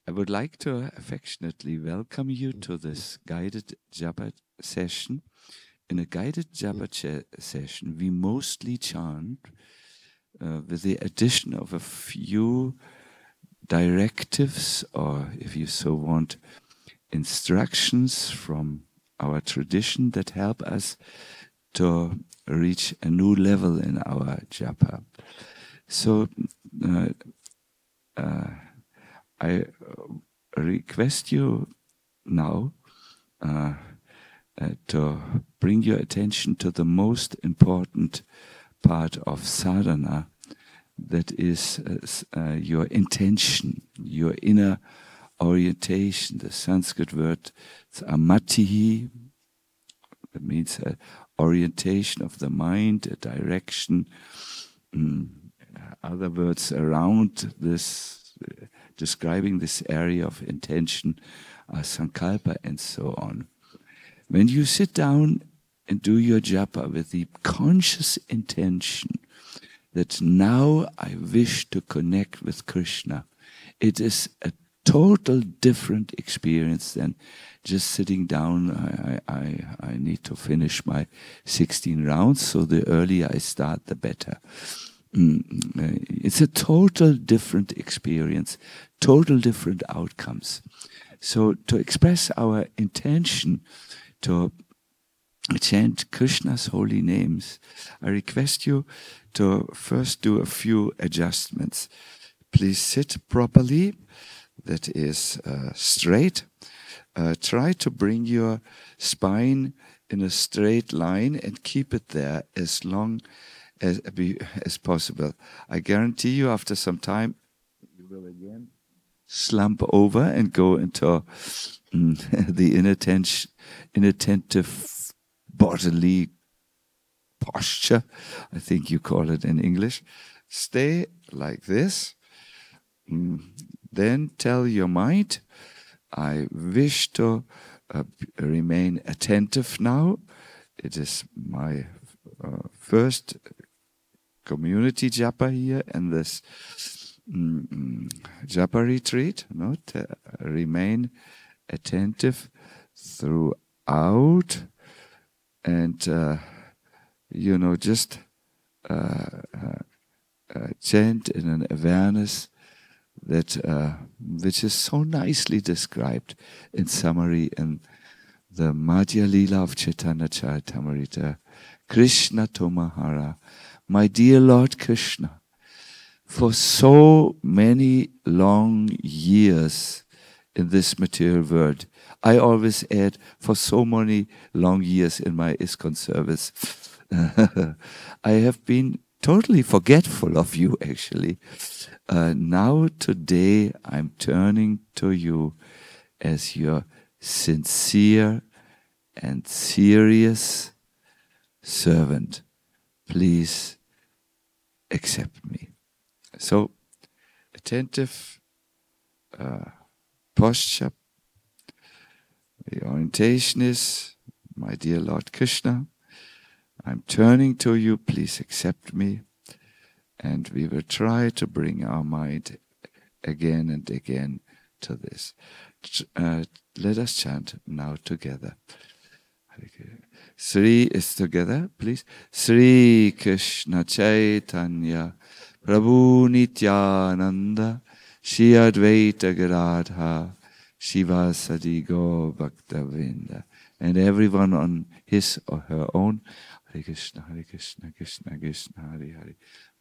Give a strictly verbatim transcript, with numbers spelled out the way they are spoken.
I would like to affectionately welcome you to this guided japa session. In a guided japa ch- session, we mostly chant uh, with the addition of a few directives, or if you so want, instructions from our tradition that help us to reach a new level in our japa. So uh, uh, I request you now uh, uh, to bring your attention to the most important part of sadhana, that is uh, uh, your intention, your inner orientation. The Sanskrit word is amatihi, that means uh, orientation of the mind, a direction. Mm, other words around this, uh, describing this area of intention, are sankalpa and so on. When you sit down and do your japa with the conscious intention that now I wish to connect with Krishna, it is a total different experience than just sitting down. I, I, I need to finish my sixteen rounds, so the earlier I start, the better. Mm, it's a total different experience, total different outcomes. So to express our intention to chant Krishna's holy names, I request you to first do a few adjustments. Please sit properly, that is uh, straight. Uh, try to bring your spine in a straight line and keep it there as long as, as possible. I guarantee you after some time you will again slump over and go into mm, the inattention, inattentive bodily posture, I think you call it in English. Stay like this. Mm. Then tell your mind, I wish to uh, remain attentive now. It is my uh, first community japa here in this mm, japa retreat. No? To remain attentive throughout, and uh, you know, just uh, uh, uh, chant in an awareness that uh, which is so nicely described in summary in the Madhya Lila of Chaitanya Charitamrita. Krishna Tomahara, my dear Lord Krishna, for so many long years in this material world, I always add, for so many long years in my ISKCON service, I have been totally forgetful of you, actually. Uh, now, today, I'm turning to you as your sincere and serious servant. Please accept me. So, attentive uh, posture. The orientation is, my dear Lord Krishna, I'm turning to you, please accept me. And we will try to bring our mind again and again to this. Uh, let us chant now together. Sri is together, please. Sri Krishna Chaitanya Prabhu Nityananda Shri Advaita Gadadha Shiva Sadi Go Bhaktavinda. And everyone on his or her own. Hare Krishna, Hare Krishna, Krishna Krishna, Hare Hare.